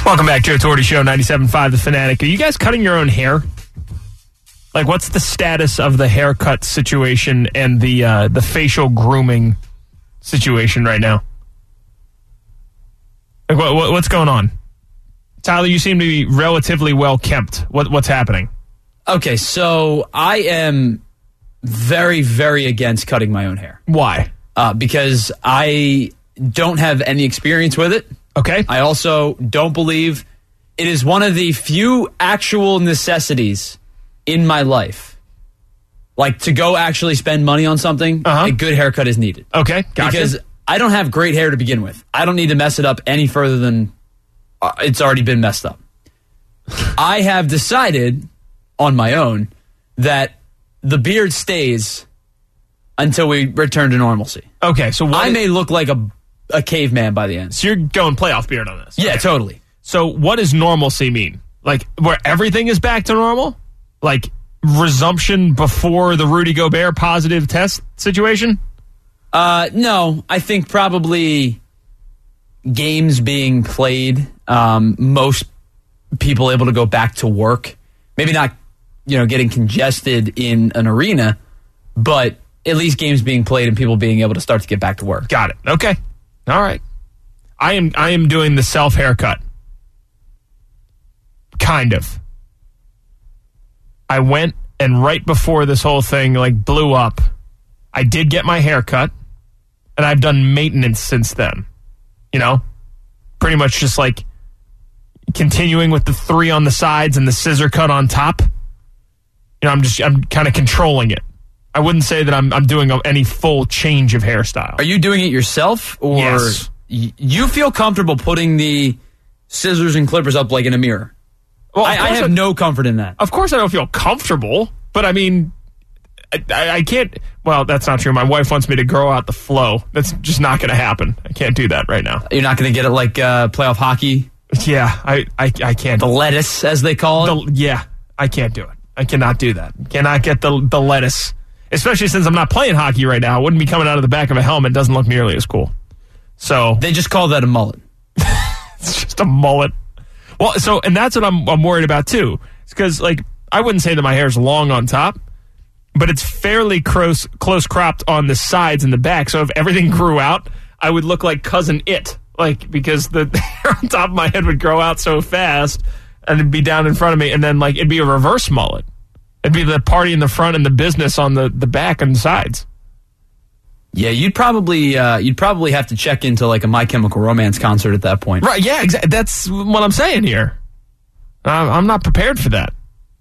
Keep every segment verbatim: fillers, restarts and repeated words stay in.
Welcome back, Joe Torti Show, ninety-seven point five The Fanatic. Are you guys cutting your own hair? Like, what's the status of the haircut situation and the uh, the facial grooming situation right now? Like, what, what, what's going on? Tyler, you seem to be relatively well kept. What, what's happening? Okay, so I am very, very against cutting my own hair. Why? Uh, because I don't have any experience with it. Okay. I also don't believe it is one of the few actual necessities in my life. Like, to go actually spend money on something, uh-huh. a good haircut is needed. Okay, gotcha. Because I don't have great hair to begin with. I don't need to mess it up any further than uh, it's already been messed up. I have decided on my own that the beard stays until we return to normalcy. Okay, so what I is, may look like a a caveman by the end. So you're going playoff beard on this? Yeah, okay. Totally. So what does normalcy mean? Like, where everything is back to normal? Like, resumption before the Rudy Gobert positive test situation? Uh, no, I think probably games being played, um, most people able to go back to work. Maybe not, you know, getting congested in an arena, but at least games being played and people being able to start to get back to work. Got it. Okay. All right. I am I am doing the self haircut. Kind of. I went and right before this whole thing like blew up, I did get my hair cut, and I've done maintenance since then. You know? Pretty much just like continuing with the three on the sides and the scissor cut on top. You know, I'm just I'm kind of controlling it. I wouldn't say that I'm I'm doing any full change of hairstyle. Are you doing it yourself, or yes. y- you feel comfortable putting the scissors and clippers up like in a mirror? Well, I, I have I, no comfort in that. Of course I don't feel comfortable, but I mean, I, I, I can't, well, that's not true. My wife wants me to grow out the flow. That's just not going to happen. I can't do that right now. You're not going to get it like uh, playoff hockey? Yeah, I, I, I can't. The lettuce, as they call it? The, yeah, I can't do it. I cannot do that. Cannot get the the lettuce. Especially since I'm not playing hockey right now. It wouldn't be coming out of the back of a helmet. It doesn't look nearly as cool. So they just call that a mullet. It's just a mullet. Well, so, and that's what I'm I'm worried about too. It's because, like, I wouldn't say that my hair's long on top, but it's fairly close close cropped on the sides and the back. So if everything grew out, I would look like Cousin It, like, because the hair on top of my head would grow out so fast and it'd be down in front of me, and then like it'd be a reverse mullet. It'd be the party in the front and the business on the, the back and the sides. Yeah, you'd probably uh, you'd probably have to check into like a My Chemical Romance concert at that point. Right, yeah, exactly. That's what I'm saying here. I'm, I'm not prepared for that.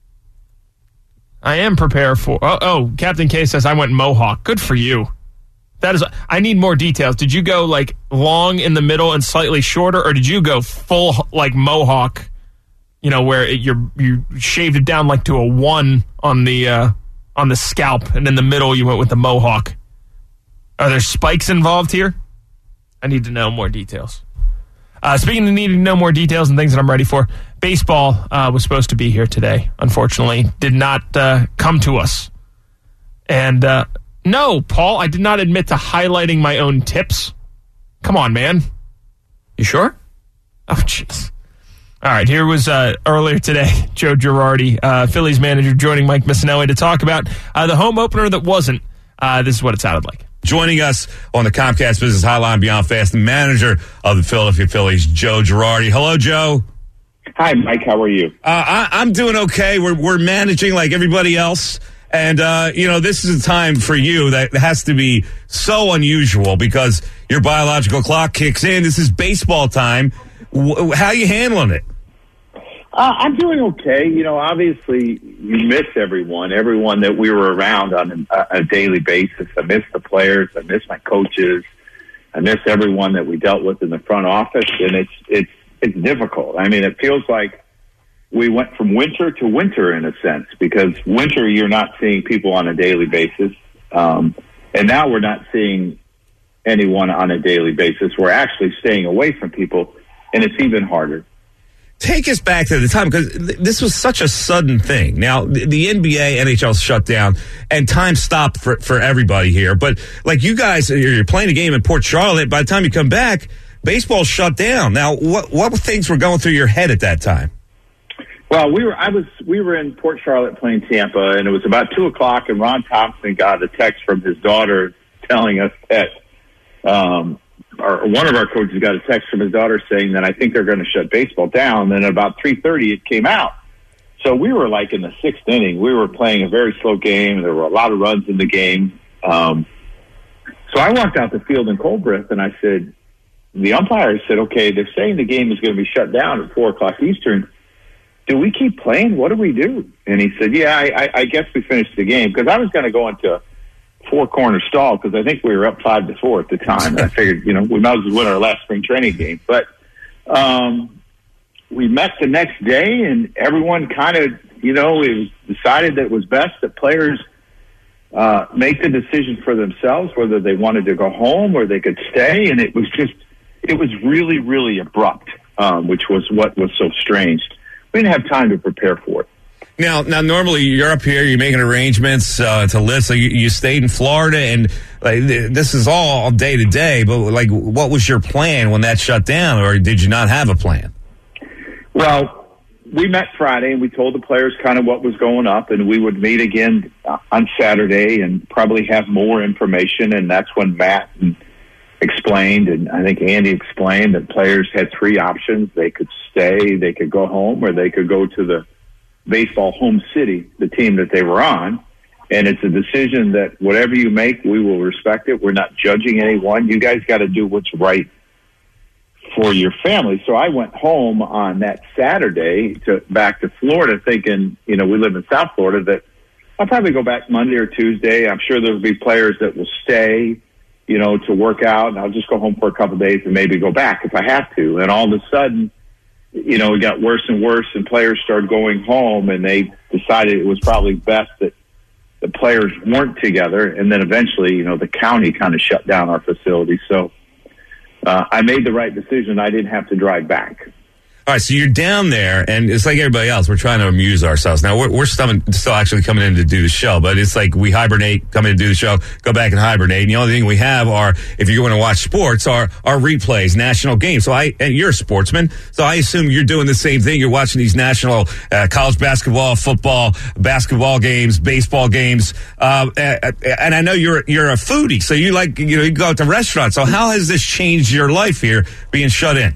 I am prepared for... Oh, oh, Captain K says I went Mohawk. Good for you. That is... I need more details. Did you go like long in the middle and slightly shorter, or did you go full like Mohawk... You know, where it, you're you shaved it down like to a one on the uh, on the scalp, and in the middle you went with the mohawk. Are there spikes involved here? I need to know more details. Uh, speaking of needing to know more details and things that I'm ready for, baseball uh, was supposed to be here today. Unfortunately, did not uh, come to us. And uh, no, Paul, I did not admit to highlighting my own tips. Come on, man. You sure? Oh, jeez. All right, here was uh, earlier today, Joe Girardi, uh, Phillies manager, joining Mike Missinelli to talk about uh, the home opener that wasn't. Uh, this is what it sounded like. Joining us on the Comcast Business Hotline Beyond Fast, the manager of the Philadelphia Phillies, Joe Girardi. Hello, Joe. Hi, Mike. How are you? Uh, I, I'm doing okay. We're we're managing like everybody else. And, uh, you know, this is a time for you that has to be so unusual because your biological clock kicks in. This is baseball time. W- how are you handling it? Uh, I'm doing okay. You know, obviously you miss everyone, everyone that we were around on a, a daily basis. I miss the players. I miss my coaches. I miss everyone that we dealt with in the front office. And it's, it's, it's difficult. I mean, it feels like we went from winter to winter in a sense, because winter you're not seeing people on a daily basis. Um, and now we're not seeing anyone on a daily basis. We're actually staying away from people, and it's even harder. Take us back to the time, because this was such a sudden thing. Now, the N B A, N H L shut down, and time stopped for, for everybody here. But, like, you guys, you're playing a game in Port Charlotte. By the time you come back, baseball shut down. Now, what what things were going through your head at that time? Well, we were I was we were in Port Charlotte playing Tampa, and it was about two o'clock, and Ron Thompson got a text from his daughter telling us that um, our, one of our coaches got a text from his daughter saying that I think they're going to shut baseball down. And at about three thirty, it came out. So we were like in the sixth inning. We were playing a very slow game. There were a lot of runs in the game. Um, so I walked out the field in cold breath, and I said, the umpire said, okay, they're saying the game is going to be shut down at four o'clock Eastern. Do we keep playing? What do we do? And he said, yeah, I, I, I guess we finished the game. Because I was going to go into a four-corner stall because I think we were up five to four at the time. And I figured, you know, we might as well win our last spring training game. But um, we met the next day, and everyone kind of, you know, it was decided that it was best that players uh, make the decision for themselves, whether they wanted to go home or they could stay. And it was just, it was really, really abrupt, um, which was what was so strange. We didn't have time to prepare for it. Now, now, normally you're up here, you're making arrangements uh, to live. So you, you stayed in Florida, and like, this is all day to day. But like, what was your plan when that shut down, or did you not have a plan? Well, we met Friday, and we told the players kind of what was going up, and we would meet again on Saturday and probably have more information. And that's when Matt and explained, and I think Andy explained, that players had three options. They could stay, they could go home, or they could go to the baseball home city, the team that they were on. And it's a decision that whatever you make, we will respect it. We're not judging anyone. You guys got to do what's right for your family. So I went home on that Saturday to back to Florida thinking, you know, we live in South Florida, that I'll probably go back Monday or Tuesday. I'm sure there'll be players that will stay, you know, to work out, and I'll just go home for a couple of days and maybe go back if I have to. And all of a sudden, you know, it got worse and worse, and players started going home, and they decided it was probably best that the players weren't together. And then eventually, you know, the county kind of shut down our facility. So uh, I made the right decision. I didn't have to drive back. All right, so you're down there, and it's like everybody else. We're trying to amuse ourselves. Now, we're, we're still, still actually coming in to do the show, but it's like we hibernate, come in to do the show, go back and hibernate. And the only thing we have are, if you're going to watch sports, are, are replays, national games. So I, and you're a sportsman, so I assume you're doing the same thing. You're watching these national uh, college basketball, football, basketball games, baseball games. Uh, and I know you're you're a foodie, so you like, you know, you go out to restaurants. So how has this changed your life here, being shut in?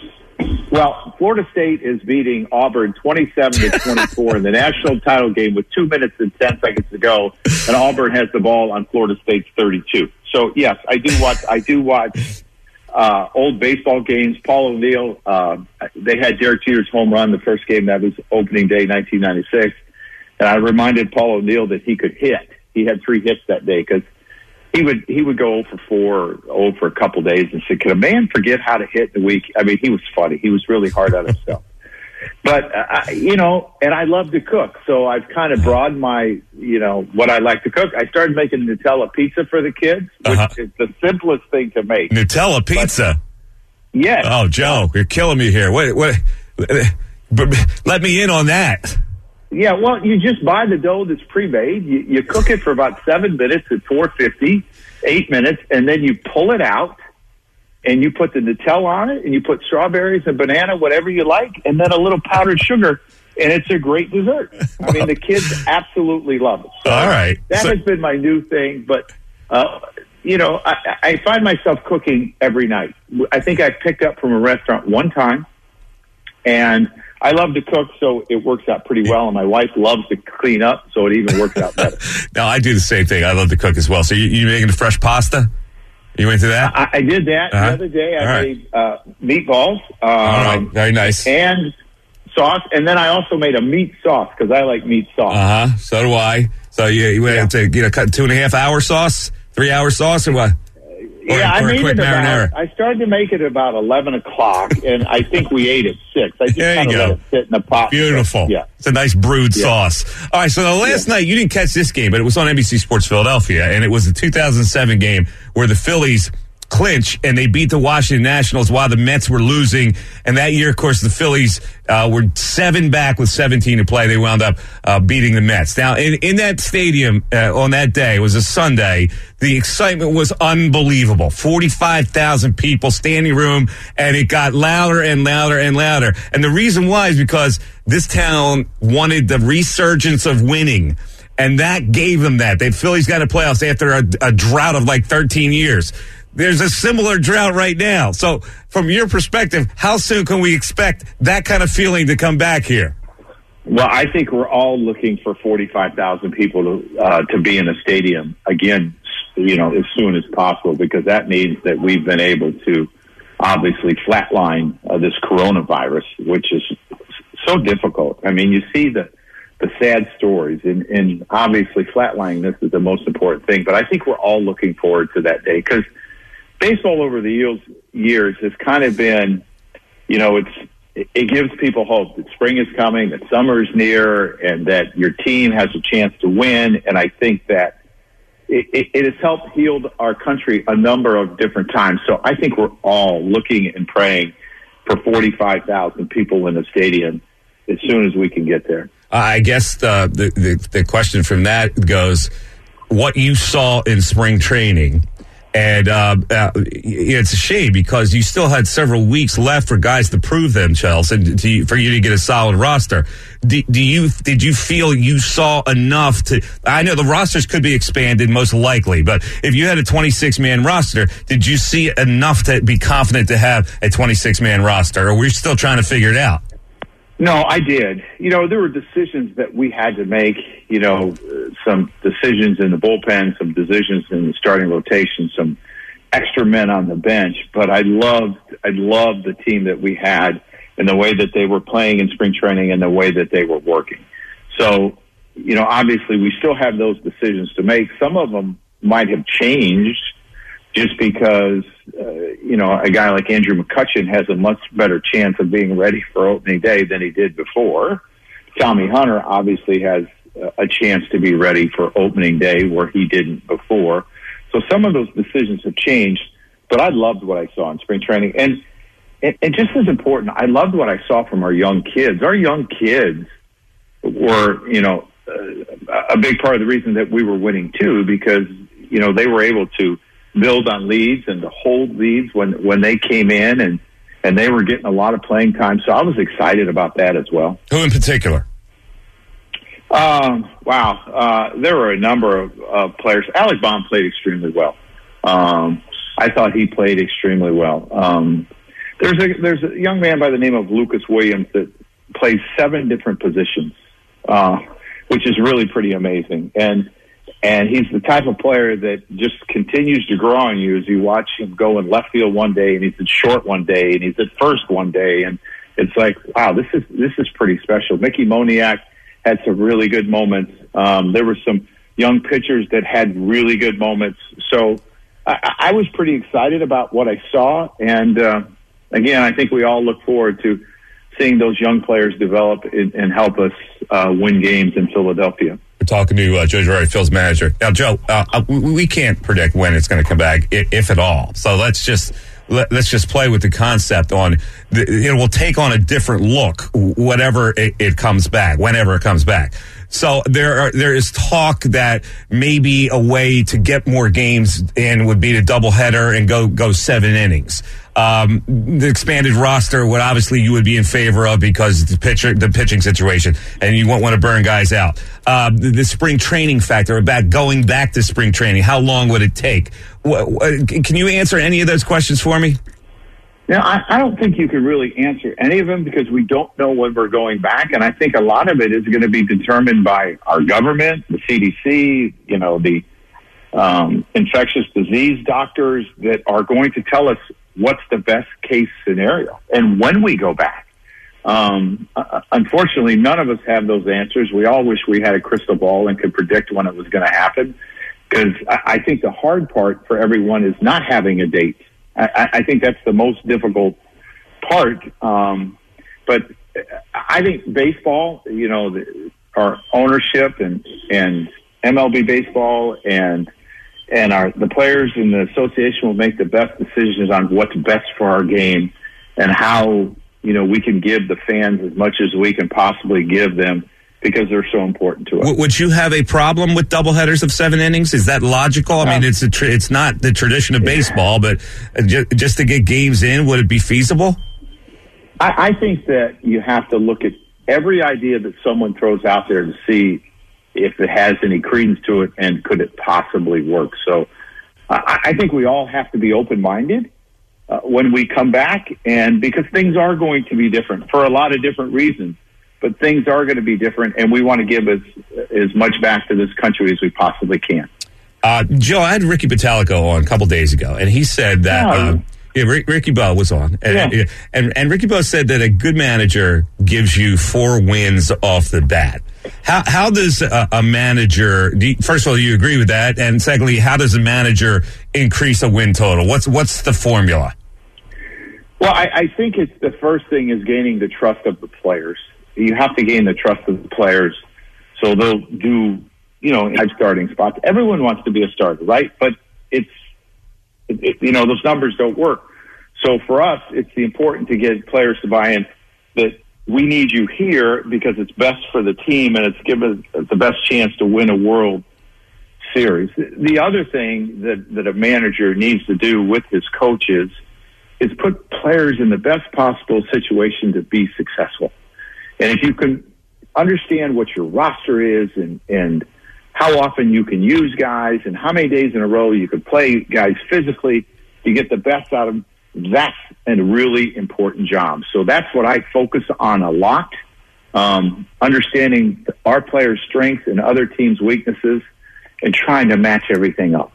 Well, Florida State is beating Auburn twenty-seven to twenty-four in the national title game with two minutes and ten seconds to go, and Auburn has the ball on Florida State's thirty-two. So yes, I do watch. I do watch uh, old baseball games. Paul O'Neill. Uh, they had Derek Jeter's home run the first game. That was opening day, nineteen ninety-six, and I reminded Paul O'Neill that he could hit. He had three hits that day because he would he would go oh for four, oh for a couple days, and said, "Can a man forget how to hit in a week?" I mean, he was funny. He was really hard on himself. But uh, I, you know, and I love to cook, so I've kind of broadened my, you know, what I like to cook. I started making Nutella pizza for the kids, which uh-huh. is the simplest thing to make. Nutella pizza. But, yes. Oh, Joe, you're killing me here. What? What? Let me in on that. Yeah, well, you just buy the dough that's pre-made. You, you cook it for about seven minutes at four fifty, eight minutes, and then you pull it out, and you put the Nutella on it, and you put strawberries and banana, whatever you like, and then a little powdered sugar, and it's a great dessert. I mean, the kids absolutely love it. So all right. That so- has been my new thing, but, uh, you know, I, I find myself cooking every night. I think I picked up from a restaurant one time, and I love to cook, so it works out pretty well. And my wife loves to clean up, so it even works out better. No, I do the same thing. I love to cook as well. So you, you making the fresh pasta? You into that? I, I did that uh-huh. the other day. I All made right. uh, meatballs. Um, All right, very nice. And sauce, and then I also made a meat sauce because I like meat sauce. Uh huh. So do I. So you, you went yeah. to you know cut two and a half hour sauce, three hour sauce, or what? Or, yeah, I or made it marinara. about. I started to make it about eleven o'clock, and I think we ate at six. I just there you kind of go. let it sit in the pot. Beautiful. Yeah, it's a nice brewed yeah. sauce. All right. So the last yeah. night you didn't catch this game, but it was on N B C Sports Philadelphia, and it was the two thousand seven game where the Phillies clinch, and they beat the Washington Nationals while the Mets were losing. And that year, of course, the Phillies uh, were seven back with seventeen to play. They wound up uh, beating the Mets. Now, in, in that stadium uh, on that day, it was a Sunday, the excitement was unbelievable. forty-five thousand people, standing room, and it got louder and louder and louder. And the reason why is because this town wanted the resurgence of winning. And that gave them that. The Phillies got to playoffs after a, a drought of like thirteen years. There's a similar drought right now. So from your perspective, how soon can we expect that kind of feeling to come back here? Well, I think we're all looking for forty-five thousand people to uh, to be in a stadium again, you know, as soon as possible, because that means that we've been able to obviously flatline uh, this coronavirus, which is so difficult. I mean, you see the the sad stories, and, and obviously flatlining this is the most important thing. But I think we're all looking forward to that day, because baseball over the years, years has kind of been, you know, it's it gives people hope that spring is coming, that summer is near, and that your team has a chance to win. And I think that it, it, it has helped heal our country a number of different times. So I think we're all looking and praying for forty-five thousand people in the stadium as soon as we can get there. I guess the, the the the question from that goes, what you saw in spring training, and uh, uh, it's a shame because you still had several weeks left for guys to prove themselves and to, for you to get a solid roster. Do, do you did you feel you saw enough to? I know the rosters could be expanded, most likely, but if you had a twenty-six man roster, did you see enough to be confident to have a twenty-six man roster, or we're still trying to figure it out? No, I did. You know, there were decisions that we had to make, you know, uh, some decisions in the bullpen, some decisions in the starting rotation, some extra men on the bench. But I loved, I loved the team that we had and the way that they were playing in spring training and the way that they were working. So, you know, obviously we still have those decisions to make. Some of them might have changed just because, uh, you know, a guy like Andrew McCutchen has a much better chance of being ready for opening day than he did before. Tommy Hunter obviously has a chance to be ready for opening day where he didn't before. So some of those decisions have changed, but I loved what I saw in spring training. And, and, and just as important, I loved what I saw from our young kids. Our young kids were, you know, uh, a big part of the reason that we were winning too, because, you know, they were able to build on leads and to hold leads when, when they came in, and, and they were getting a lot of playing time. So I was excited about that as well. Who in particular? Um, wow. Uh, there were a number of uh, players. Alec Baum played extremely well. Um, I thought he played extremely well. Um, there's a, there's a young man by the name of Lucas Williams that plays seven different positions, uh, which is really pretty amazing. And, And he's the type of player that just continues to grow on you as you watch him go in left field one day, and he's at short one day, and he's at first one day, and it's like, wow, this is this is pretty special. Mickey Moniak had some really good moments. Um, there were some young pitchers that had really good moments. So I, I was pretty excited about what I saw, and uh, again, I think we all look forward to seeing those young players develop and, and help us uh, win games in Philadelphia. We're talking to uh, Joe Girardi, Phil's manager. Now, Joe, uh, we, we can't predict when it's going to come back, if at all. So let's just let, let's just play with the concept on the, it will take on a different look, whatever it, it comes back, whenever it comes back. So there are, there is talk that maybe a way to get more games in would be to doubleheader and go go seven innings. Um, the expanded roster, what obviously you would be in favor of because the pitcher, the pitching situation, and you won't want to burn guys out. Uh, the, the spring training factor about going back to spring training, how long would it take? What, what, can you answer any of those questions for me? Now, I, I don't think you can really answer any of them because we don't know when we're going back, and I think a lot of it is going to be determined by our government, the C D C, you know, the um, infectious disease doctors that are going to tell us what's the best case scenario and when we go back. Um, uh, unfortunately, none of us have those answers. We all wish we had a crystal ball and could predict when it was going to happen, because I, I think the hard part for everyone is not having a date. I, I think that's the most difficult part. Um, but I think baseball, you know, the, our ownership and, and M L B baseball and and our the players and the association will make the best decisions on what's best for our game and how, you know, we can give the fans as much as we can possibly give them because they're so important to us. W- would you have a problem with doubleheaders of seven innings? Is that logical? I mean, it's a tra- it's not the tradition of baseball, but ju- just to get games in, would it be feasible? I, I think that you have to look at every idea that someone throws out there to see if it has any credence to it and could it possibly work. So I, I think we all have to be open-minded uh, when we come back, and because things are going to be different for a lot of different reasons. But things are going to be different, and we want to give as as much back to this country as we possibly can. Uh, Joe, I had Ricky Bottalico on a couple days ago, and he said that Yeah. uh, yeah, Rick, Ricky Bo was on, and, Yeah. and and Ricky Bo said that a good manager gives you four wins off the bat. How how does a, a manager? Do you, first of all, do you agree with that? And secondly, how does a manager increase a win total? What's what's the formula? Well, I, I think it's the first thing is gaining the trust of the players. You have to gain the trust of the players so they'll do, you know, five starting spots. Everyone wants to be a starter, right? But it's, it, it, you know, those numbers don't work. So for us, it's the important to get players to buy in that we need you here because it's best for the team and it's given us the best chance to win a World Series. The other thing that, that a manager needs to do with his coaches is put players in the best possible situation to be successful. And if you can understand what your roster is and, and how often you can use guys and how many days in a row you can play guys physically to get the best out of them, that's a really important job. So that's what I focus on a lot, um, understanding our players' strengths and other teams' weaknesses and trying to match everything up.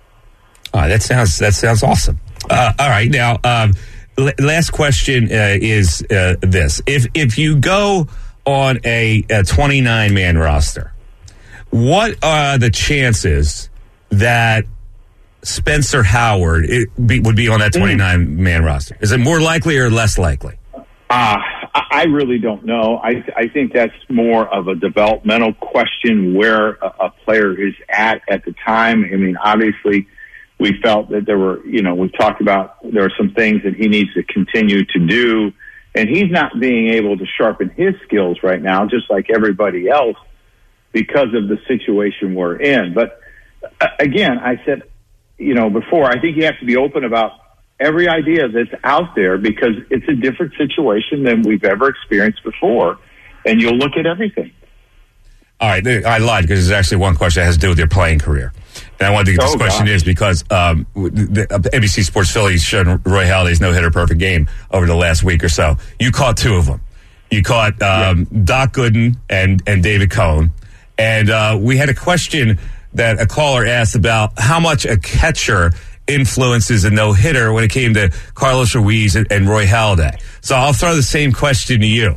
Oh, that sounds that sounds awesome. Uh, all right, now um, l- last question uh, is uh, this: if if you go on a twenty-nine man roster, what are the chances that Spencer Howard it be, would be on that twenty-nine man roster? Is it more likely or less likely? Uh, I really don't know. I, I think that's more of a developmental question where a, a player is at at the time. I mean, obviously, we felt that there were, you know, we talked about there are some things that he needs to continue to do, and he's not being able to sharpen his skills right now, just like everybody else, because of the situation we're in. But uh, again, I said, you know, before, I think you have to be open about every idea that's out there because it's a different situation than we've ever experienced before, and you'll look at everything. All right, I lied because there's actually one question that has to do with your playing career. And I wanted to get this oh, question gosh. is because um, the N B C Sports Philly showed Roy Halladay's no-hitter perfect game over the last week or so. You caught two of them. You caught um, yeah. Doc Gooden and, and David Cohn. And uh, we had a question that a caller asked about how much a catcher influences a no-hitter when it came to Carlos Ruiz and, and Roy Halladay. So I'll throw the same question to you.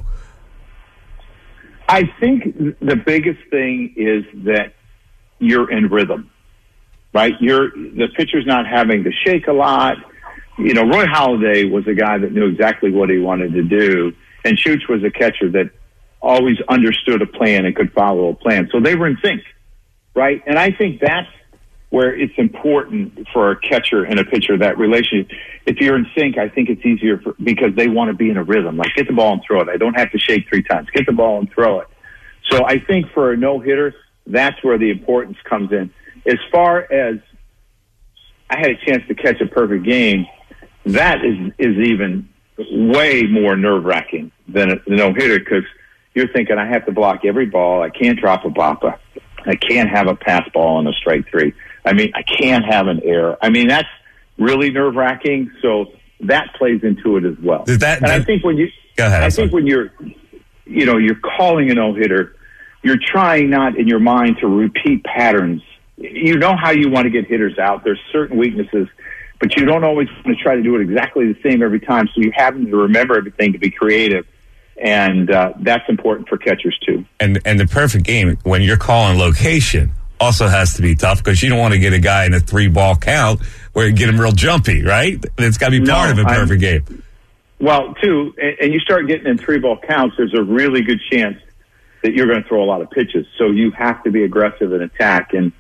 I think the biggest thing is that you're in rhythm, right? You're the pitcher's not having to shake a lot. You know, Roy Halladay was a guy that knew exactly what he wanted to do, and Chooch was a catcher that always understood a plan and could follow a plan. So they were in sync, right? And I think that's where it's important for a catcher and a pitcher, that relationship. If you're in sync, I think it's easier for, because they want to be in a rhythm. Like, get the ball and throw it. I don't have to shake three times. Get the ball and throw it. So I think for a no-hitter, that's where the importance comes in. As far as I had a chance to catch a perfect game, that is, is even way more nerve-wracking than a no-hitter because you're thinking, I have to block every ball. I can't drop a bopper. I can't have a pass ball on a strike three. I mean, I can't have an error. I mean, that's really nerve-wracking. So that plays into it as well. Does that, and does, I think when you, go ahead, I think sorry. when you're, you know, you're calling a no-hitter, you're trying not in your mind to repeat patterns. You know how you want to get hitters out. There's certain weaknesses, but you don't always want to try to do it exactly the same every time. So you have to remember everything to be creative. And uh, that's important for catchers too. And and the perfect game, when you're calling location, also has to be tough because you don't want to get a guy in a three ball count where you get him real jumpy, right? It's got to be part no, of a perfect I'm, game. Well, too, and, and you start getting in three ball counts, there's a really good chance that you're going to throw a lot of pitches. So you have to be aggressive and attack. And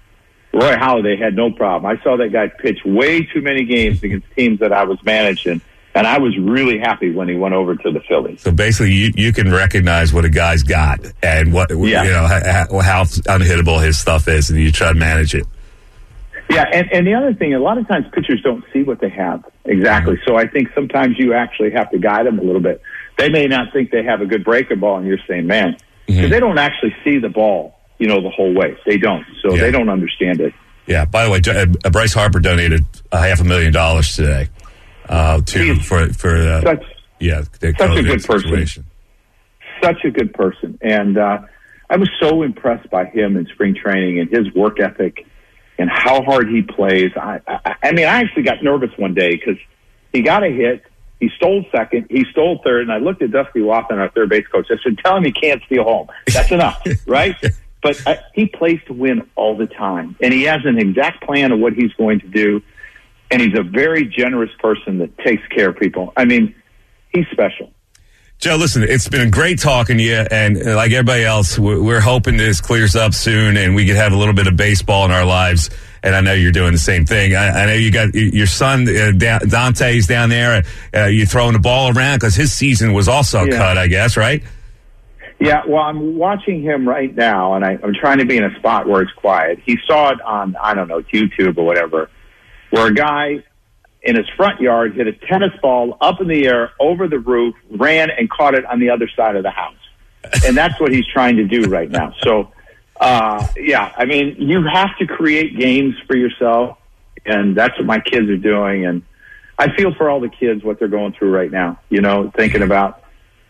Roy Halladay had no problem. I saw that guy pitch way too many games against teams that I was managing, and I was really happy when he went over to the Phillies. So basically, you, you can recognize what a guy's got and what Yeah. you know how, how unhittable his stuff is, and you try to manage it. Yeah, and, and the other thing, a lot of times pitchers don't see what they have exactly. So I think sometimes you actually have to guide them a little bit. They may not think they have a good breaker ball, and you're saying, man, because Mhm. they don't actually see the ball, you know, the whole way. They don't. So Yeah. they don't understand it. Yeah. By the way, Jo- uh, Bryce Harper donated a half a million dollars today uh, to He's for for uh, Such, yeah the such a COVID good person. situation. such a good person. And uh, I was so impressed by him in spring training and his work ethic and how hard he plays. I, I, I mean, I actually got nervous one day because he got a hit. He stole second. He stole third. And I looked at Dusty Watson, our third base coach. I said, tell him he can't steal home. That's enough, right? But uh, he plays to win all the time. And he has an exact plan of what he's going to do. And he's a very generous person that takes care of people. I mean, he's special. Joe, listen, it's been great talking to you, and uh, like everybody else, we're, we're hoping this clears up soon and we can have a little bit of baseball in our lives, and I know you're doing the same thing. I, I know you got your son, uh, Dante's down there, uh, you throwing the ball around because his season was also Yeah. cut, I guess, right? Yeah, well, I'm watching him right now, and I, I'm trying to be in a spot where it's quiet. He saw it on, I don't know, YouTube or whatever, where a guy in his front yard hit a tennis ball up in the air over the roof, ran and caught it on the other side of the house. And that's what he's trying to do right now. So, uh, yeah, I mean, you have to create games for yourself, and that's what my kids are doing. And I feel for all the kids, what they're going through right now, you know, thinking about,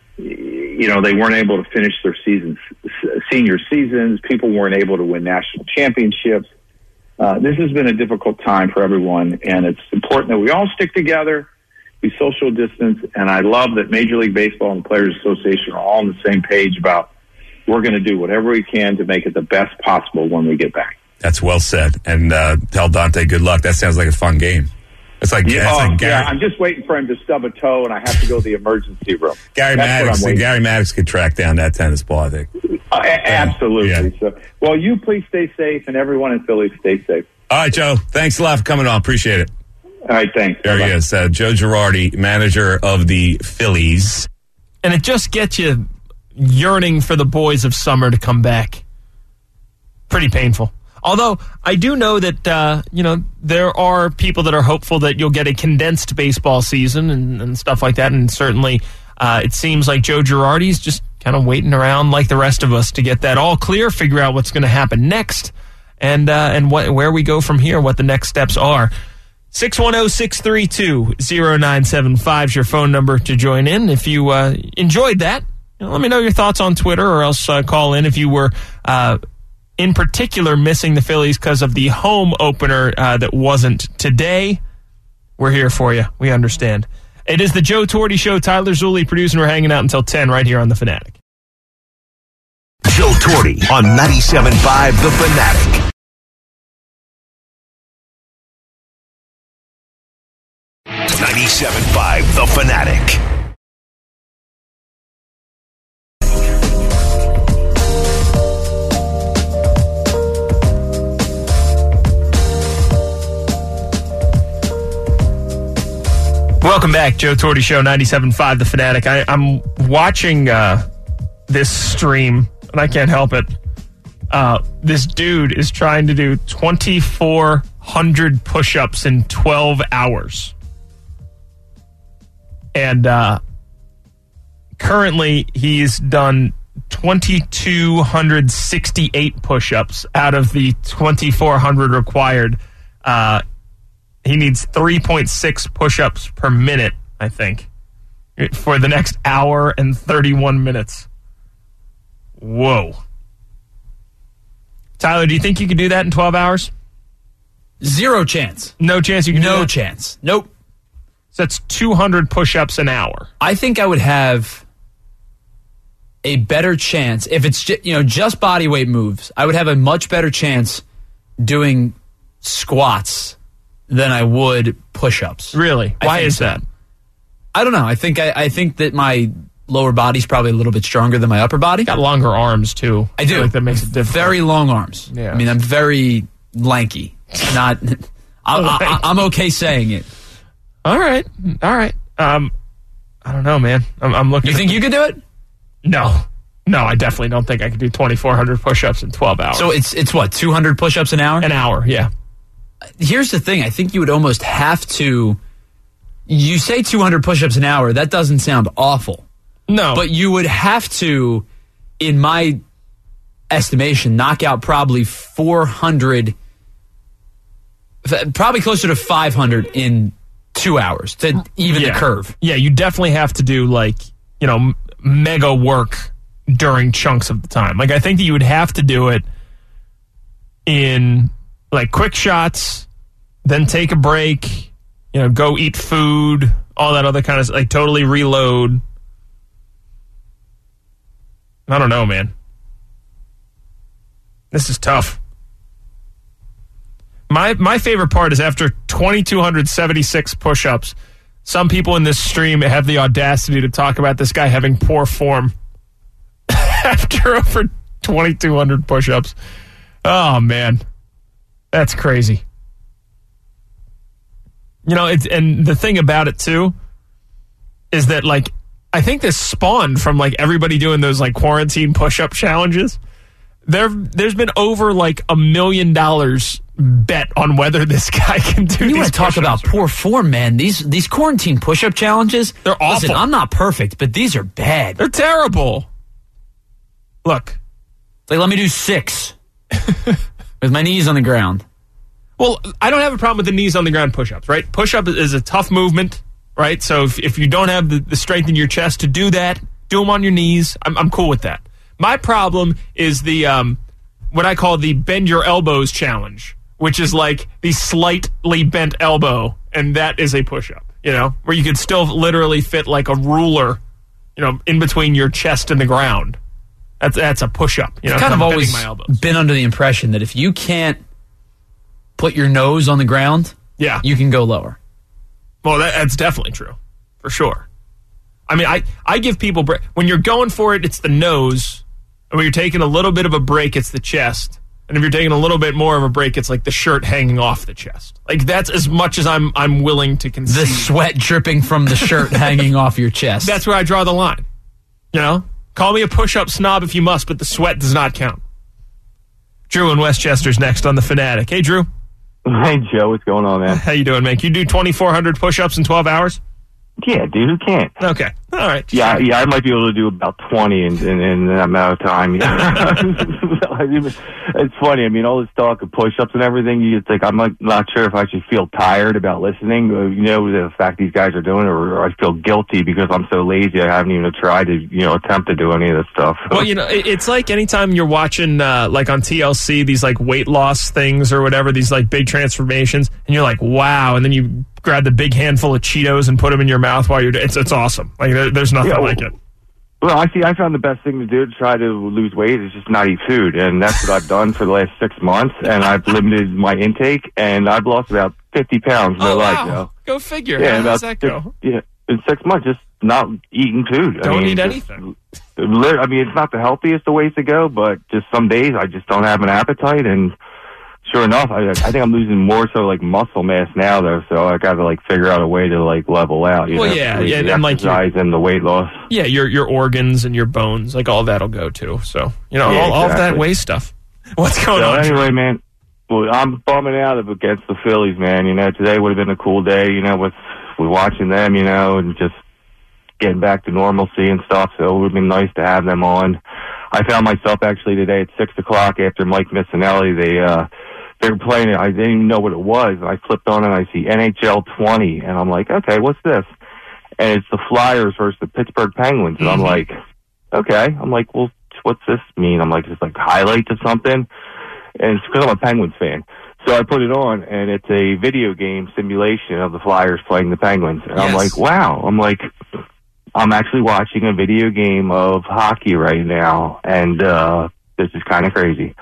you know, they weren't able to finish their seasons, senior seasons. People weren't able to win national championships. Uh, this has been a difficult time for everyone, and it's important that we all stick together, we social distance, and I love that Major League Baseball and the Players Association are all on the same page about we're going to do whatever we can to make it the best possible when we get back. That's well said. And uh, tell Dante good luck. That sounds like a fun game. It's like, Yeah, it's oh, like Gary, yeah, I'm just waiting for him to stub a toe, and I have to go to the emergency room. Gary That's what Maddox. I'm waiting Gary Maddox could track down that tennis ball, I think. Uh, a- absolutely. Yeah. So, well, you please stay safe, and everyone in Philly stay safe. All right, Joe. Thanks a lot for coming on. Appreciate it. All right, thanks. There Bye-bye. he is, uh, Joe Girardi, manager of the Phillies. And it just gets you yearning for the boys of summer to come back. Pretty painful. Although I do know that, uh, you know, there are people that are hopeful that you'll get a condensed baseball season and, and stuff like that. And certainly uh, it seems like Joe Girardi's just kind of waiting around like the rest of us to get that all clear, figure out what's going to happen next, and uh, and what where we go from here, what the next steps are. six one zero, six three two, zero nine seven five is your phone number to join in. If you uh, enjoyed that, you know, let me know your thoughts on Twitter, or else uh, call in if you were uh, in particular missing the Phillies because of the home opener uh, that wasn't today. We're here for you. We understand. It is the Joe Torti Show. Tyler Zulli producing. We're hanging out until ten right here on The Fanatic. Joe Torti on ninety-seven point five The Fanatic. ninety-seven point five The Fanatic. Welcome back, Joe Torti Show, ninety-seven point five The Fanatic. I, I'm watching uh, this stream, and I can't help it. Uh, this dude is trying to do twenty-four hundred push-ups in twelve hours. And uh, currently, he's done two thousand two hundred sixty-eight push-ups out of the twenty-four hundred required. Uh, he needs three point six push-ups per minute, I think, for the next hour and thirty-one minutes. Whoa. Tyler, do you think you could do that in twelve hours? Zero chance. No chance you can do No that? chance. Nope. So that's two hundred push-ups an hour. I think I would have a better chance if it's ju- you know just body weight moves. I would have a much better chance doing squats than I would push-ups. Really? I Why think is so. that? I don't know. I think I, I think that my lower body's probably a little bit stronger than my upper body. Got longer arms, too. I do. feel like that makes it difficult. Very long arms. Yeah. I mean, I'm very lanky. Not. I, I, I'm okay saying it. All right, all right. Um, I don't know, man. I'm, I'm looking. You think you could do it? No, no. I definitely don't think I could do twenty-four hundred push-ups in twelve hours. So it's it's what two hundred push-ups an hour? An hour, yeah. Here's the thing. I think you would almost have to. You say two hundred push-ups an hour. That doesn't sound awful. No, but you would have to, in my estimation, knock out probably four hundred. Probably closer to five hundred in two hours to even yeah. the curve. Yeah, you definitely have to do like, you know, m- mega work during chunks of the time. Like, I think that you would have to do it in like quick shots, then take a break, you know, go eat food, all that other kind of, like, totally reload. I don't know, man. This is tough. My my favorite part is after two thousand two hundred seventy-six push-ups, some people in this stream have the audacity to talk about this guy having poor form after over twenty-two hundred push-ups. Oh, man. That's crazy. You know, it's, and the thing about it, too, is that, like, I think this spawned from, like, everybody doing those, like, quarantine push-up challenges. There, there's been over, like, a million dollars bet on whether this guy can do you these want to talk push-ups. about poor form, man. These these quarantine push-up challenges, they're awful. Listen, I'm not perfect, but these are bad. They're terrible. Look. It's like, let me do six with my knees on the ground. Well, I don't have a problem with the knees on the ground push-ups, right? Push-up is a tough movement, right? So if, if you don't have the, the strength in your chest to do that, do them on your knees. I'm, I'm cool with that. My problem is the um, what I call the bend your elbows challenge, which is like the slightly bent elbow, and that is a push-up, you know, where you could still literally fit like a ruler, you know, in between your chest and the ground. That's that's a push-up. You know, I've kind of I'm always my elbows. been under the impression that if you can't put your nose on the ground, yeah, you can go lower. Well, that, that's definitely true, for sure. I mean, I, I give people, bre- when you're going for it, it's the nose. And when you're taking a little bit of a break, it's the chest. And if you're taking a little bit more of a break, it's like the shirt hanging off the chest. Like, that's as much as I'm I'm willing to concede. The sweat dripping from the shirt hanging off your chest. That's where I draw the line. You know? Call me a push-up snob if you must, but the sweat does not count. Drew in Westchester's next on The Fanatic. Hey, Drew. Hey, Joe. What's going on, man? How you doing, man? Can you do twenty-four hundred push-ups in twelve hours? Yeah, dude, who can't? Okay. All right. Yeah, yeah, I might be able to do about twenty in, in, in that amount of time. It's funny. I mean, all this talk of push-ups and everything, you just think, I'm like, not sure if I should feel tired about listening, you know, the fact these guys are doing it, or I feel guilty because I'm so lazy I haven't even tried to, you know, attempt to do any of this stuff. Well, you know, it's like anytime you're watching, uh, like on T L C, these like weight loss things or whatever, these like big transformations, and you're like, wow, and then you grab the big handful of Cheetos and put them in your mouth while you're. It's it's awesome. Like there, there's nothing yeah, well, like it. Well, I see. I found the best thing to do to try to lose weight is just not eat food, and that's what I've done for the last six months. And I've limited my intake, and I've lost about fifty pounds. Oh, life, wow! Joe. Go figure. Yeah, How about does that go? Six, yeah, in six months, just not eating food. Don't I mean, eat just, anything. I mean, it's not the healthiest of ways to go, but just some days I just don't have an appetite, and sure enough, I, I think I'm losing more so like muscle mass now, though. So I got to like figure out a way to like level out. You Well, know, yeah, the, yeah, the and, like, exercise and the weight loss. Yeah, your your organs and your bones, like all that'll go too. So you know, Yeah, all, all of that exactly. waste stuff. What's going So on? anyway, man, well, I'm bumming out of against the Phillies, man. You know, today would have been a cool day, you know, with with watching them, you know, and just getting back to normalcy and stuff. So it would have been nice to have them on. I found myself actually today at six o'clock after Mike Missinelli. They uh, they were playing it. I didn't even know what it was. I flipped on and I see N H L twenty, and I'm like, okay, what's this? And it's the Flyers versus the Pittsburgh Penguins, and Mm-hmm. I'm like, okay. I'm like, well, what's this mean? I'm like, it's like highlights of something. And it's because I'm a Penguins fan. So I put it on, and it's a video game simulation of the Flyers playing the Penguins. And I'm Yes. like, wow. I'm like, I'm actually watching a video game of hockey right now, and uh this is kind of crazy.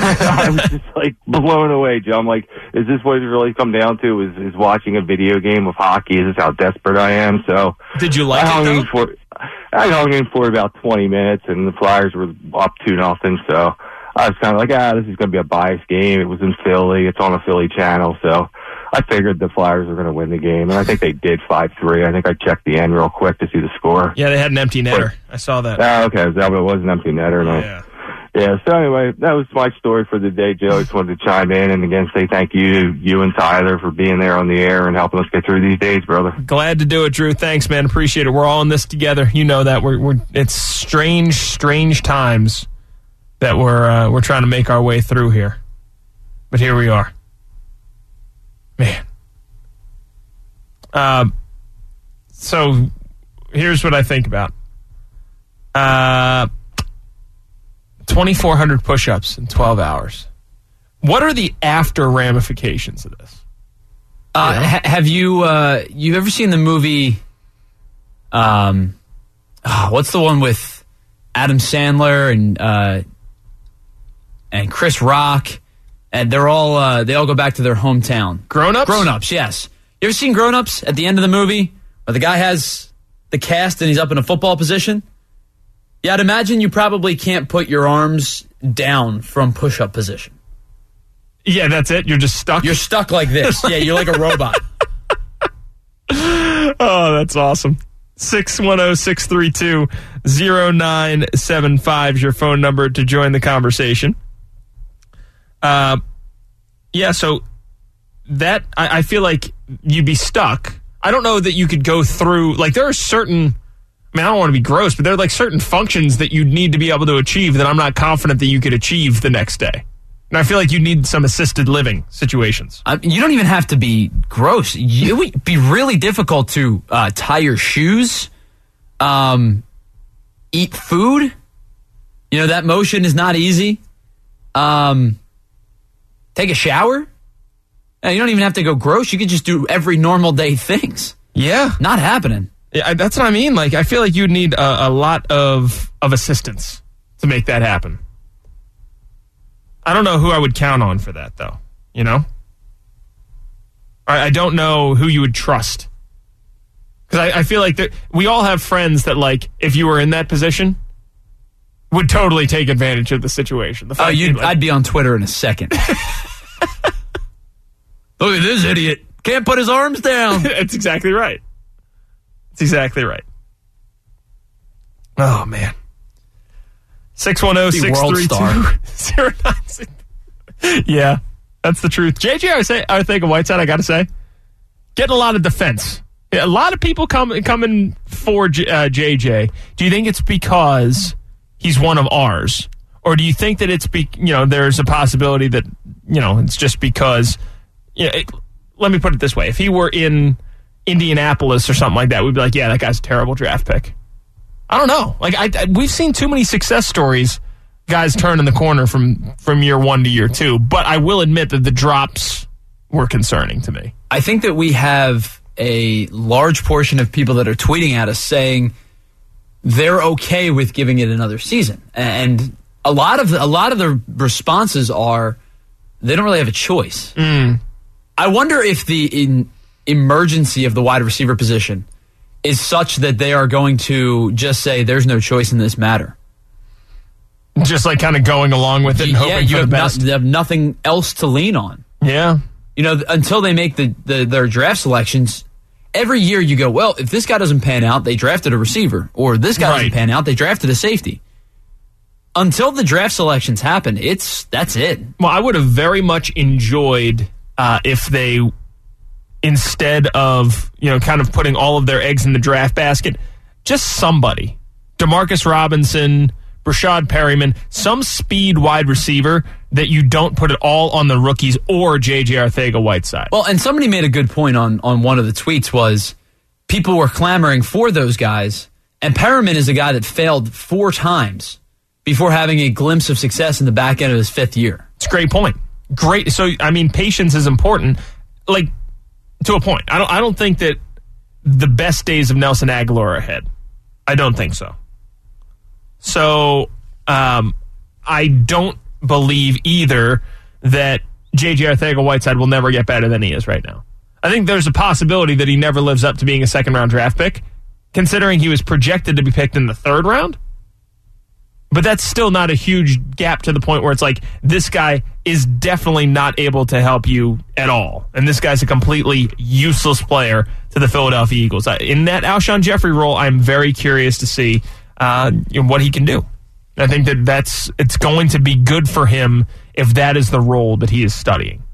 I was just like blown away, Joe. I'm like, is this what it really come down to? Is is watching a video game of hockey? Is this how desperate I am? So Did you like I hung it in though? for I hung in for about twenty minutes, and the Flyers were up two nothing. So I was kind of like, ah, this is going to be a biased game. It was in Philly. It's on a Philly channel, so I figured the Flyers were going to win the game, and I think they did five three. I think I checked the end real quick to see the score. Yeah, they had an empty netter. I saw that. Oh, okay. That was an empty netter. No. Yeah. Yeah, so anyway, that was my story for the day, Joe. I just wanted to chime in and again say thank you, you and Tyler, for being there on the air and helping us get through these days, brother. Glad to do it, Drew. Thanks, man. Appreciate it. We're all in this together. You know that. We're, we're it's strange, strange times that we're uh, we're trying to make our way through here. But here we are. Man. Uh, so here's what I think about. Uh... twenty-four hundred push-ups in twelve hours. What are the after ramifications of this? Uh, ha- have you uh, you ever seen the movie? Um, oh, what's the one with Adam Sandler and uh, and Chris Rock? And they're all uh, they all go back to their hometown. Grown Ups? Grown Ups, yes. You ever seen Grown Ups at the end of the movie where the guy has the cast and he's up in a football position? Yeah, I'd imagine you probably can't put your arms down from push-up position. Yeah, that's it? You're just stuck? You're stuck like this. Yeah, you're like a robot. Oh, that's awesome. six one zero, six three two, zero nine seven five is your phone number to join the conversation. Uh, yeah, so that, I, I feel like you'd be stuck. I don't know that you could go through, like there are certain... I mean, I don't want to be gross, but there are like certain functions that you'd need to be able to achieve that I'm not confident that you could achieve the next day. And I feel like you need some assisted living situations. Uh, you don't even have to be gross. It would be really difficult to uh, tie your shoes, um, eat food. You know, that motion is not easy. Um, take a shower. Uh, you don't even have to go gross. You could just do every normal day things. Yeah. Not happening. Yeah, that's what I mean. Like, I feel like you'd need a, a lot of of assistance to make that happen. I don't know who I would count on for that, though. You know, I, I don't know who you would trust because I, I feel like that we all have friends that, like, if you were in that position, would totally take advantage of the situation. The oh, you like, I'd be on Twitter in a second. Look at this idiot! Can't put his arms down. That's exactly right. That's exactly right. Oh, man. six one zero, six three two, zero nine six Yeah, that's the truth. J J Arcega-Whiteside, I got to say, getting a lot of defense. A lot of people come, coming for J, uh, J J. Do you think it's because he's one of ours? Or do you think that it's, be, you know, there's a possibility that, you know, it's just because, you know, it, let me put it this way. If he were in Indianapolis or something like that, we'd be like, yeah, that guy's a terrible draft pick. I don't know. Like I, I, we've seen too many success stories, guys turning the corner from, from year one to year two. But I will admit that the drops were concerning to me. I think that we have a large portion of people that are tweeting at us saying they're okay with giving it another season, and a lot of the, a lot of the responses are they don't really have a choice. Mm. I wonder if the in, emergency of the wide receiver position is such that they are going to just say there's no choice in this matter. Just like kind of going along with it and yeah, hoping you for have the best. Not, you have nothing else to lean on. Yeah. You know, until they make the, the their draft selections, every year you go, well, if this guy doesn't pan out, they drafted a receiver. Or this guy right. doesn't pan out, they drafted a safety. Until the draft selections happen, it's that's it. Well, I would have very much enjoyed uh, if they, instead of, you know, kind of putting all of their eggs in the draft basket, just somebody, Demarcus Robinson, Brashad Perryman, some speed wide receiver that you don't put it all on the rookies or J J Arcega-Whiteside. Well, and somebody made a good point on, on one of the tweets was people were clamoring for those guys, and Perryman is a guy that failed four times before having a glimpse of success in the back end of his fifth year. It's a great point. Great. So, I mean, patience is important. Like, to a point. I don't I don't think that the best days of Nelson Agholor are ahead. I don't think so. So, um, I don't believe either that J J Arcega-Whiteside will never get better than he is right now. I think there's a possibility that he never lives up to being a second-round draft pick, considering he was projected to be picked in the third round. But that's still not a huge gap to the point where it's like, this guy is definitely not able to help you at all. And this guy's a completely useless player to the Philadelphia Eagles. In that Alshon Jeffrey role, I'm very curious to see uh, you know, what he can do. I think that that's it's going to be good for him if that is the role that he is studying.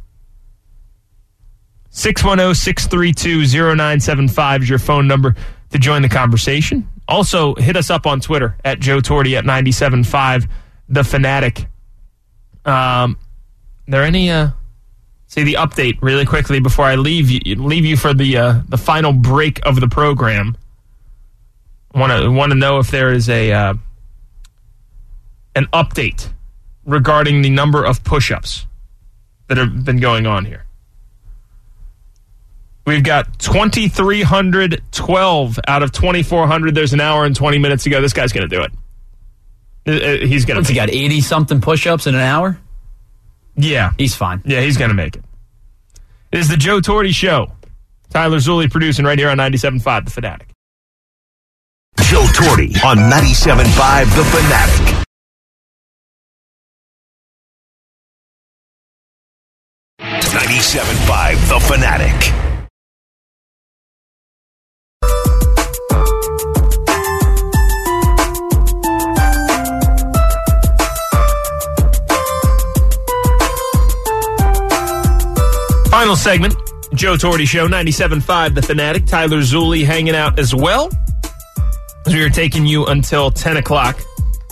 six one zero, six three two, zero nine seven five is your phone number to join the conversation. Also, hit us up on Twitter at Joe Torty at ninety-seven point five, The Fanatic. Um, there any, uh, see the update really quickly before I leave you, leave you for the uh, the final break of the program. Want to want to know if there is a uh, an update regarding the number of push-ups that have been going on here. We've got two thousand three hundred twelve out of twenty-four hundred. There's an hour and twenty minutes to go. This guy's going to do it. He's going to. What's he got, eighty-something push-ups in an hour? Yeah. He's fine. Yeah, he's going to make it. It is the Joe Torty Show. Tyler Zulli producing right here on ninety-seven point five, The Fanatic. Joe Torty on ninety-seven point five, The Fanatic. ninety-seven point five, The Fanatic. Final segment, Joe Torty Show, ninety-seven point five, The Fanatic. Tyler Zulli hanging out as well, as we are taking you until ten o'clock.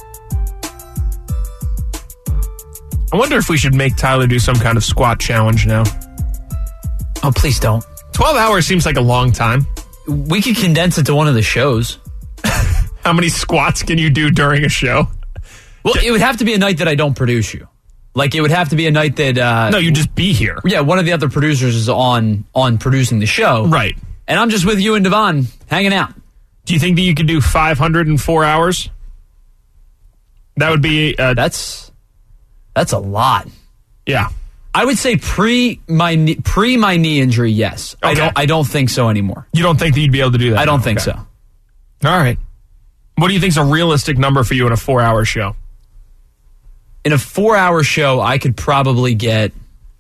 I wonder if we should make Tyler do some kind of squat challenge now. Oh, please don't. twelve hours seems like a long time. We could condense it to one of the shows. How many squats can you do during a show? Well, it would have to be a night that I don't produce you. Like, it would have to be a night that... Uh, no, you just be here. Yeah, one of the other producers is on on producing the show. Right. And I'm just with you and Devon hanging out. Do you think that you could do five hundred in four hours? That would be... Uh, that's that's a lot. Yeah. I would say pre my knee, pre my knee injury, yes. Okay. I don't I don't think so anymore. You don't think that you'd be able to do that? I don't now? think Okay. so. All right. What do you think is a realistic number for you in a four-hour show? In a four-hour show, I could probably get...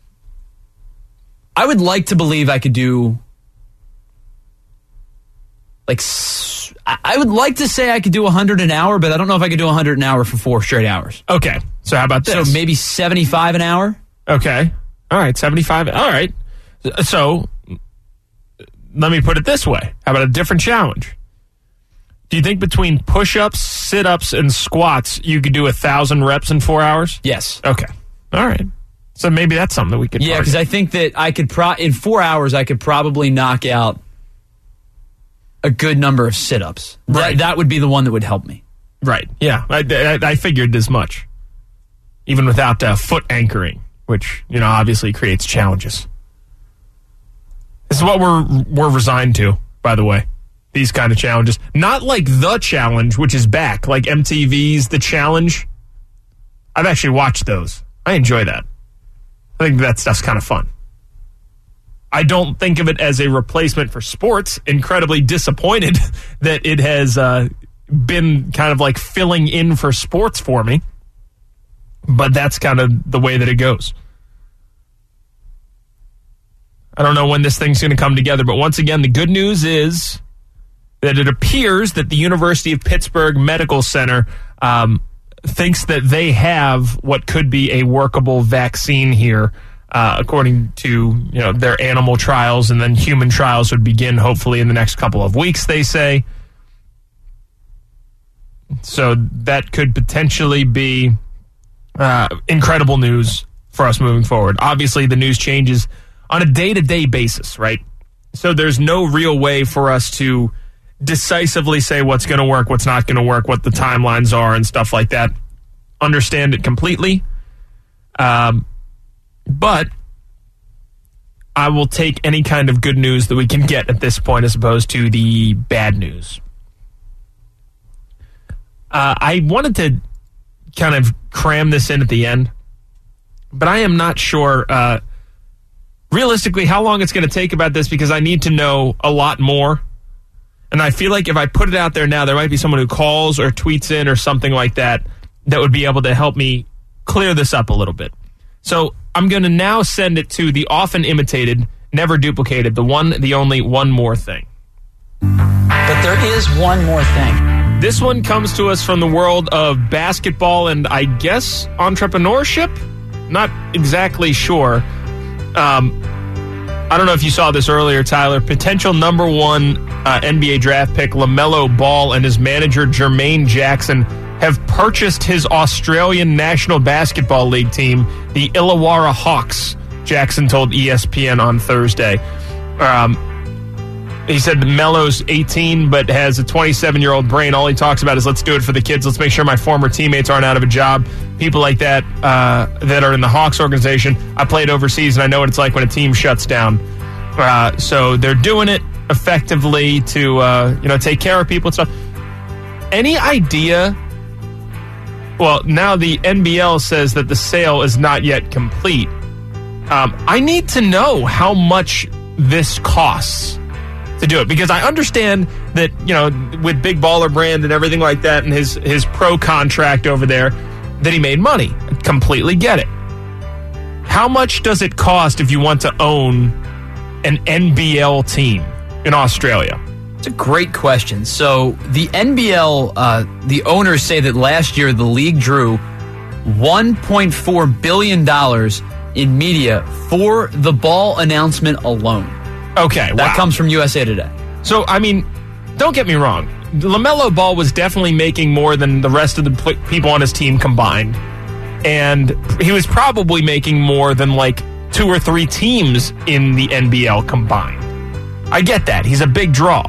I would like to believe I could do... Like, I would like to say I could do one hundred an hour, but I don't know if I could do one hundred an hour for four straight hours. Okay. So how about this? So maybe seventy-five an hour? Okay. All right. seventy-five. All right. So let me put it this way. How about a different challenge? Do you think between push-ups, sit-ups, and squats, you could do a thousand reps in four hours? Yes. Okay. All right. So maybe that's something that we could. Yeah, because I think that I could pro in four hours I could probably knock out a good number of sit-ups. Right. That, that would be the one that would help me. Right. Yeah. I, I, I figured as much, even without uh, foot anchoring, which you know obviously creates challenges. This is what we're we're resigned to, by the way. These kind of challenges. Not like The Challenge, which is back, like M T V's The Challenge. I've actually watched those. I enjoy that. I think that stuff's kind of fun. I don't think of it as a replacement for sports. Incredibly disappointed that it has uh, been kind of like filling in for sports for me. But that's kind of the way that it goes. I don't know when this thing's going to come together, but once again, the good news is that it appears that the University of Pittsburgh Medical Center um, thinks that they have what could be a workable vaccine here, uh, according to you know their animal trials, and then human trials would begin hopefully in the next couple of weeks, they say. So that could potentially be uh, incredible news for us moving forward. Obviously, the news changes on a day-to-day basis, right? So there's no real way for us to decisively say what's going to work, what's not going to work, what the timelines are, and stuff like that. Understand it completely. Um, but I will take any kind of good news that we can get at this point as opposed to the bad news. Uh, I wanted to kind of cram this in at the end, but I am not sure uh, realistically how long it's going to take about this because I need to know a lot more. And I feel like if I put it out there now, there might be someone who calls or tweets in or something like that that would be able to help me clear this up a little bit. So I'm going to now send it to the often imitated, never duplicated, the one, the only, one more thing. But there is one more thing. This one comes to us from the world of basketball and I guess entrepreneurship? Not exactly sure. Um, I don't know if you saw this earlier, Tyler. Potential number one uh, N B A draft pick LaMelo Ball and his manager Jermaine Jackson have purchased his Australian National Basketball League team, the Illawarra Hawks, Jackson told E S P N on Thursday. Um, he said Melo's eighteen but has a twenty-seven-year-old brain. All he talks about is let's do it for the kids. Let's make sure my former teammates aren't out of a job. People like that uh, that are in the Hawks organization. I played overseas, and I know what it's like when a team shuts down. Uh, so they're doing it effectively to uh, you know take care of people and stuff. Any idea? Well, now the N B L says that the sale is not yet complete. Um, I need to know how much this costs to do it, because I understand that, you know, with Big Baller Brand and everything like that and his, his pro contract over there, that he made money. I completely get it. How much does it cost if you want to own an N B L team in Australia? It's a great question. So the N B L, uh, the owners say that last year the league drew one point four billion dollars in media for the ball announcement alone. Okay, That wow. comes from U S A Today. So, I mean, don't get me wrong. LaMelo Ball was definitely making more than the rest of the pl- people on his team combined. And he was probably making more than like two or three teams in the N B L combined. I get that. He's a big draw.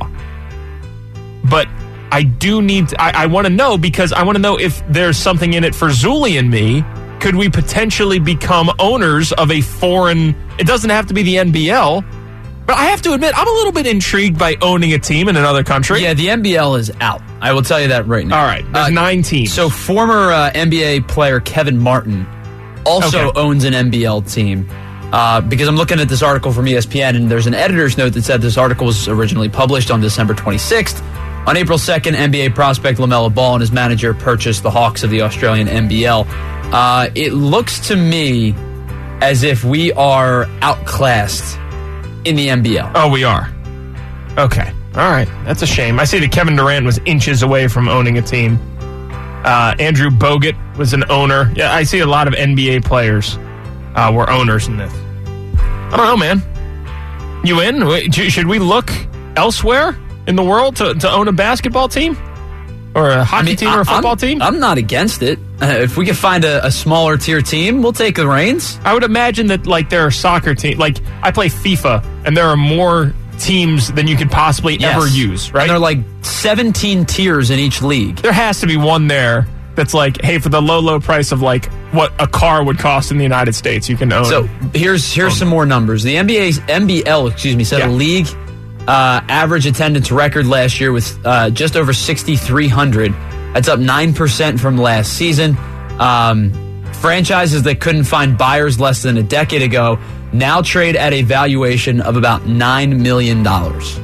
But I do need to, I, I want to know, because I want to know if there's something in it for Zuli and me. Could we potentially become owners of a foreign, it doesn't have to be the N B L, but I have to admit, I'm a little bit intrigued by owning a team in another country. Yeah, the N B L is out. I will tell you that right now. All right, there's Uh, nine teams. So former uh, N B A player Kevin Martin also Okay. owns an N B L team. Uh, because I'm looking at this article from E S P N, and there's an editor's note that said this article was originally published on December twenty-sixth. On April second, N B A prospect LaMelo Ball and his manager purchased the Hawks of the Australian N B L. Uh, it looks to me as if we are outclassed in the N B L. Oh, we are. Okay. All right. That's a shame. I see that Kevin Durant was inches away from owning a team. Uh, Andrew Bogut was an owner. Yeah, I see a lot of N B A players uh, were owners in this. I don't know, man. You in? Wait, Should we look elsewhere in the world to, to own a basketball team? Or a hockey I mean, team or a I- football I'm, team? I'm not against it. Uh, if we can find a, a smaller tier team, we'll take the reins. I would imagine that, like, there are soccer teams. Like, I play FIFA, and there are more teams than you could possibly Yes. ever use, right? And there are like seventeen tiers in each league. There has to be one there that's like, hey, for the low, low price of like what a car would cost in the United States, you can own. So here's here's some more numbers. The N B A's N B L, excuse me, set Yeah. a league uh, average attendance record last year with uh, just over sixty-three hundred. That's up nine percent from last season. Um, franchises that couldn't find buyers less than a decade ago now trade at a valuation of about nine million dollars.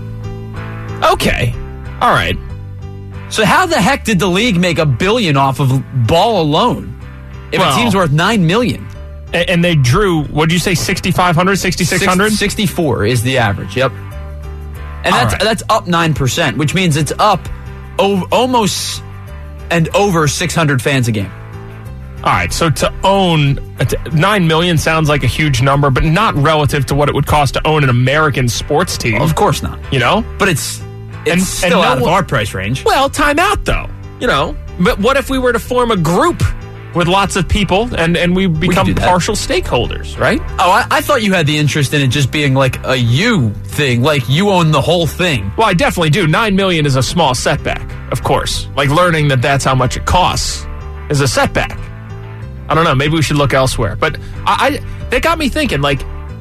Okay. All right. So how the heck did the league make a billion off of ball alone if Well- a team's worth nine million? A- And they drew, what did you say, sixty-five hundred, sixty-six hundred? Six- sixty-four is the average, yep. And All that's right. that's up nine percent, which means it's up o- almost and over six hundred fans a game. All right. So to own a t- nine million sounds like a huge number, but not relative to what it would cost to own an American sports team. Of course not. You know? But it's it's And- still and no out of one- our price range. Well, time out, though. You know? But what if we were to form a group with lots of people and, and we become do that. partial stakeholders, right? Oh, I, I thought you had the interest in it just being like a you thing, like you own the whole thing. Well, I definitely do. Nine million is a small setback, of course. Like learning that that's how much it costs is a setback. I don't know. Maybe we should look elsewhere. But I, I that got me thinking. Like,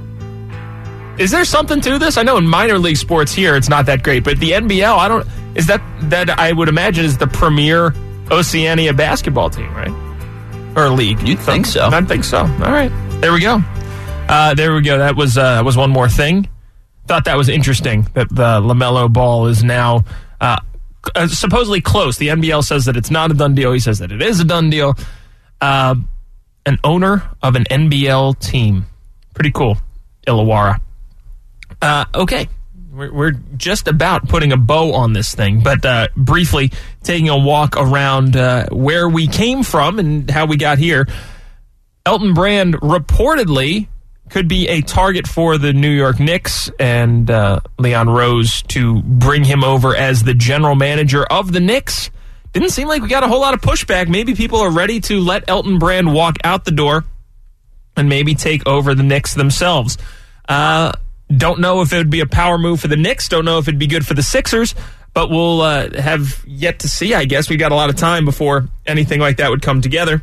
is there something to this? I know in minor league sports here it's not that great, but the N B L, I don't. Is that that I would imagine is the premier Oceania basketball team, right? Or league? You'd think so. I think so. All right, there we go. Uh, there we go. That was uh, that was one more thing. Thought that was interesting that the LaMelo Ball is now uh, uh, supposedly close. The N B L says that it's not a done deal. He says that it is a done deal. Uh, an owner of an N B L team. Pretty cool. Illawarra. Uh, okay. We're, we're just about putting a bow on this thing, but uh, briefly taking a walk around uh, where we came from and how we got here. Elton Brand reportedly could be a target for the New York Knicks and uh, Leon Rose to bring him over as the general manager of the Knicks. Didn't seem like we got a whole lot of pushback. Maybe people are ready to let Elton Brand walk out the door and maybe take over the Knicks themselves. Uh, don't know if it would be a power move for the Knicks. Don't know if it'd be good for the Sixers, but we'll uh, have yet to see, I guess. We've got a lot of time before anything like that would come together.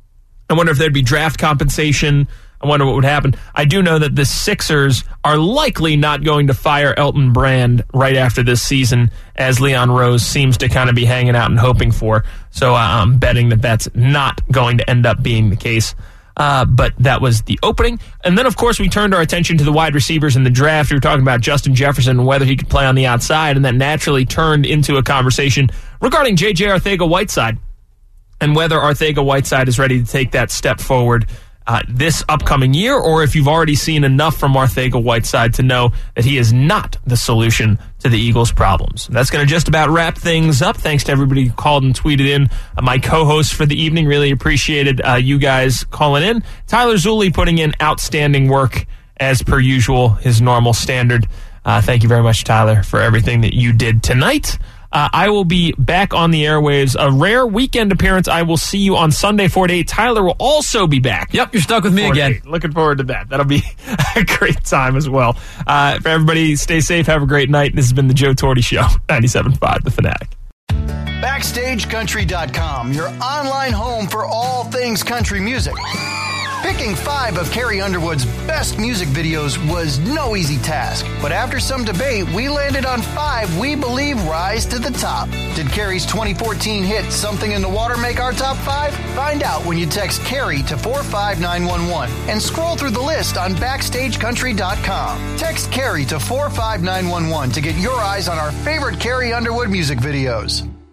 I wonder if there'd be draft compensation. I wonder what would happen. I do know that the Sixers are likely not going to fire Elton Brand right after this season, as Leon Rose seems to kind of be hanging out and hoping for. So uh, I'm betting that that's not going to end up being the case. Uh, but that was the opening. And then, of course, we turned our attention to the wide receivers in the draft. We were talking about Justin Jefferson and whether he could play on the outside, and that naturally turned into a conversation regarding J J Arcega-Whiteside and whether Arcega-Whiteside is ready to take that step forward Uh, this upcoming year, or if you've already seen enough from Arcega-Whiteside to know that he is not the solution to the Eagles' problems. That's going to just about wrap things up. Thanks to everybody who called and tweeted in. Uh, my co-host for the evening, really appreciated uh, you guys calling in. Tyler Zulli putting in outstanding work as per usual, his normal standard. Uh, thank you very much, Tyler, for everything that you did tonight. Uh, I will be back on the airwaves. A rare weekend appearance. I will see you on Sunday, four to eight. Tyler will also be back. Yep, you're stuck with me again. Looking forward to that. That'll be a great time as well. Uh, for everybody, stay safe. Have a great night. This has been the Joe Torty Show, ninety-seven point five The Fanatic. Backstage Country dot com, your online home for all things country music. Picking five of Carrie Underwood's best music videos was no easy task, but after some debate, we landed on five we believe rise to the top. Did Carrie's twenty fourteen hit Something in the Water make our top five? Find out when you text Carrie to four five nine one one and scroll through the list on Backstage Country dot com. Text Carrie to four five nine one one to get your eyes on our favorite Carrie Underwood music videos.